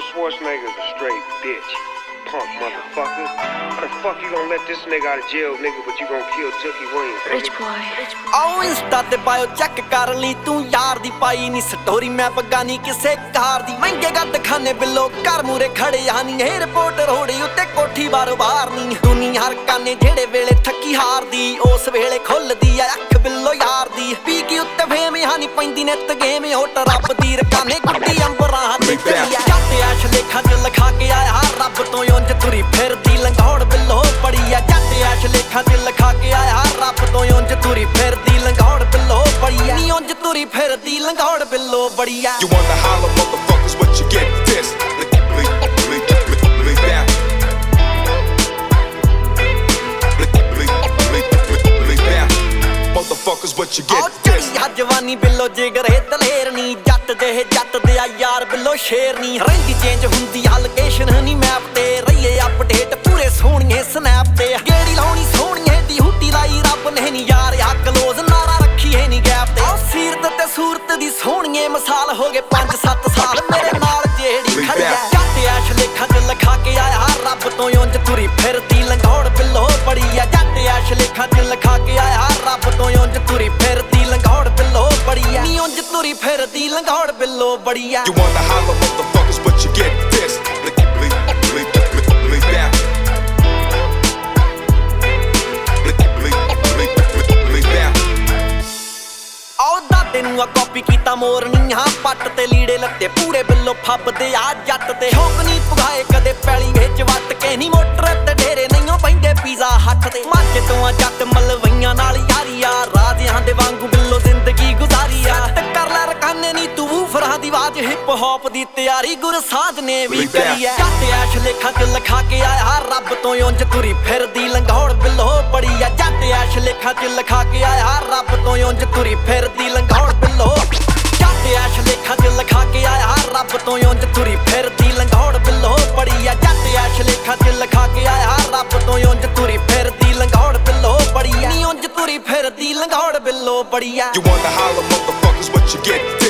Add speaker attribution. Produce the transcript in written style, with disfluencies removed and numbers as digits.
Speaker 1: Arnold Schwarzenegger's a straight bitch. Punk motherfucker. How the fuck you gonna let this nigga out of jail, nigga, but you gonna kill Tookie Williams?
Speaker 2: Rich boy.
Speaker 3: ਆਓ Insta ਤੇ bio check ਕਰ ਲਈ ਤੂੰ ਯਾਰ ਦੀ ਪਾਈ ਨਹੀਂ story ਮੈਂ ਬਗਾਨੀ ਕਿਸੇ ਕਾਰ ਦੀ ਮਹਿੰਗੇ ਗੱਡ ਖਾਨੇ ਬਿੱਲੋ ਘਰ ਮੂਰੇ ਖੜੇ ਆ ਨਹੀਂ ਇਹ ਰਿਪੋਰਟਰ ਹੋੜੀ ਉੱਤੇ ਕੋਠੀ ਬਾਰੋ ਬਾਹਰ ਨਹੀਂ ਦੁਨੀਆ ਹਰ ਕਾਨੇ ਜਿਹੜੇ ਵੇਲੇ ਥੱਕੀ ਹਾਰਦੀ ਉਸ ਵੇਲੇ ਖੁੱਲਦੀ ਆ ਅੱਖ ਬਿੱਲੋ ਯਾਰ ਦੀ ਪੀ ਕੇ ਉੱਤੇ ਫੇਮ ਹਾਨੀ ਪੈਂਦੀ ਨਿੱਤ ਗੇਮ ਹੋਟ ਰੱਬ ਦੀ ਰਕਾਨੇ ਗੁੱਡੀ ਅੰਬਰਾਂ ਤੇ ਚੜੀ ਆ ਜੱਟ ਐਸ਼ ਲੇਖਾਂ ਚ ਲਿਖਾ ਕੇ ਆਇਆ ਰੱਬ ਤੋਂ ਉਂਝ ਤੁਰੀ ਫਿਰਦੀ ਲੰਘੌੜ ਬਿੱਲੋ ਬੜੀ ਆ ਜੱਟ ਐਸ਼ ਲੇਖਾਂ ਚ ਲਿਖਾ ਕੇ ਆਇਆ ਰੱਬ ਤੋਂ ਉਂਝ ਤੁਰੀ ਫਿਰਦੀ ਲੰਘੌੜ ਬਿੱਲੋ ਬੜੀ ਆ ਨੀ ਉਂਝ ਤੁਰੀ ਫਿਰਦੀ ਲੰਘੌੜ ਬਿੱਲੋ ਬੜੀ ਆ
Speaker 4: You wanna holler, motherfuckers, what you get this? Motherfuckers, what you get this?
Speaker 3: ਜਵਾਨੀ ਬਿੱਲੋ ਜਿਗਰ ਹੈ ਦਲੇਰ ਨੀ ਜੱਟ ਦੇ ਆ ਯਾਰ ਬਿੱਲੋ ਸ਼ੇਰ ਨੀ ਰਹਿੰਦੀ ਚੇਂਜ ਹੁੰਦੀ ਆ ਲੋਕੇਸ਼ਨ ਨਹੀਂ ਮੈਪ ਤੇ ਰਹੀਏ ਅਪਡੇਟ ਪੂਰੇ ਸੋਹਣੀਏ ਸਨੈਪ ਤੇ ਗੇੜੀ ਲਾਉਣੀ ਸੋਹਣੀਏ ਦੀ ਹੁੱਟੀ ਲਾਈ ਰੱਬ ਨੇ ਨੀ ਯਾਰ ਆ ਕਲੋਜ਼ ਨਾਰਾ ਰੱਖੀ ਹੈ ਨੀ ਗੈਪ ਤੇ ਉਹ ਸੀਰਤ ਤੇ ਸੂਰਤ ਦੀ ਸੋਹਣੀਏ ਮਿਸਾਲ ਹੋ ਗਏ 5-7 ਸਾਲ ਮੇਰੇ ਨਾਲ ਜਿਹੜੀ ਖੜੀ ਐ ਜੱਟ ਐਸ਼ ਲੇਖਾਂ ਚ ਲਿਖਾ ਕੇ ਆਇਆ ਰੱਬ ਤੋਂ ਉਂਝ ਤੁਰੀ ਫਿਰਦੀ ਲੰਘੌੜ ਬਿੱਲੋ ਬੜੀ ਆ ਜੱਟ ਐਸ਼ ਲੇਖਾਂ ਚ ਲਿਖਾ ਕੇ ਆਇਆ ਰੱਬ ਤੋਂ ਉਂਝ ਤੁਰੀ ਫਿਰਦੀ ਲੰਘੌੜ ਬਿੱਲੋ ਬੜੀ ਆ ਨੀ ਉਂਝ ਤੁਰੀ ਫਿਰਦੀ ਲੰਘੌੜ ਬਿੱਲੋ ਬੜੀ ਆ
Speaker 4: You wanna holler, motherfuckers, what you get this?
Speaker 3: ਤੈਨੂੰ ਆ ਕਾਪੀ ਕੀਤਾ ਮੋਰਨੀਆਂ ਪੱਟ ਤੇ ਲੀੜੇ ਲੱਤੇ ਪੂਰੇ ਬਿੱਲੋ ਫੱਬਦੇ ਆ ਜੱਟ ਤੇ ਸ਼ੌਕ ਨਹੀਂ ਪੁਗਾਏ ਕਦੇ ਪੈਲੀ ਵਿੱਚ ਵੱਟ ਕੇ ਨਹੀਂ ਮੋਟਰ ਤੇ ਢੇਰੇ ਨਹੀਂਓ ਬੈਂਦੇ ਪੀਜ਼ਾ ਹੱਟ ਤੇ ਮੱਝ ਤੋਂ ਆ ਜੱਟ ਮਲਵਈਆਂ ਨਾਲ ਯਾਰੀ ਆ ਰਾਜਿਆਂ ਦੇ ਵਾਂਗੂ ਬਿੱਲੋ ਜ਼ਿੰਦਗੀ ਗੁਜ਼ਾਰੀ ਆ ਤੇ ਕਰ ਲੈ ਰਕਾਨੇ ਨੀ ਤੂੰ ਵੂਫਰਾਂ ਦੀ ਆਵਾਜ਼ ਹਿਪ ਹੌਪ ਦੀ ਤਿਆਰੀ ਗੁਰਸਾਜ ਨੇ ਵੀ ਕਰੀ ਐ ਜੱਟ ਐਸ਼ ਲੇਖਾਂ ਚ ਲਿਖਾ ਕੇ ਆਇਆ ਰੱਬ ਤੋਂ ਉਂਝ ਤੁਰੀ ਫਿਰਦੀ ਲੰਘੌੜ ਬਿੱਲੋ ਬੜੀ ਆ ਜੱਟ ਐਸ਼ ਲੇਖਾਂ ਚ ਲਿਖਾ ਕੇ ਆਇਆ ਰੱਬ ਤੋਂ ਉਂਝ ਤੁਰੀ ਫਿਰਦੀ ਲੰਘੌੜ ਬਿੱਲੋ ਜੱਟ ਐਸ਼ ਲੇਖਾਂ ਚ ਲਿਖਾ ਕੇ ਆਇਆ ਰੱਬ ਤੋਂ ਉਂਝ ਤੁਰੀ ਫਿਰਦੀ ਲੰਘੌੜ ਬਿੱਲੋ ਬੜੀ ਆ ਜੱਟ ਐਸ਼ ਲੇਖਾਂ ਚ ਲਿਖਾ ਕੇ ਆਇਆ ਰੱਬ ਤੋਂ ਉਂਝ ਤੁਰੀ ਫਿਰਦੀ ਲੰਘੌੜ ਬਿੱਲੋ ਬੜੀ ਆ ਨੀ ਉਂਝ ਤੁਰੀ ਫਿਰਦੀ ਲੰਘੌੜ ਬਿੱਲੋ ਬੜੀ ਆ
Speaker 4: You wanna holler, motherfuckers, what you get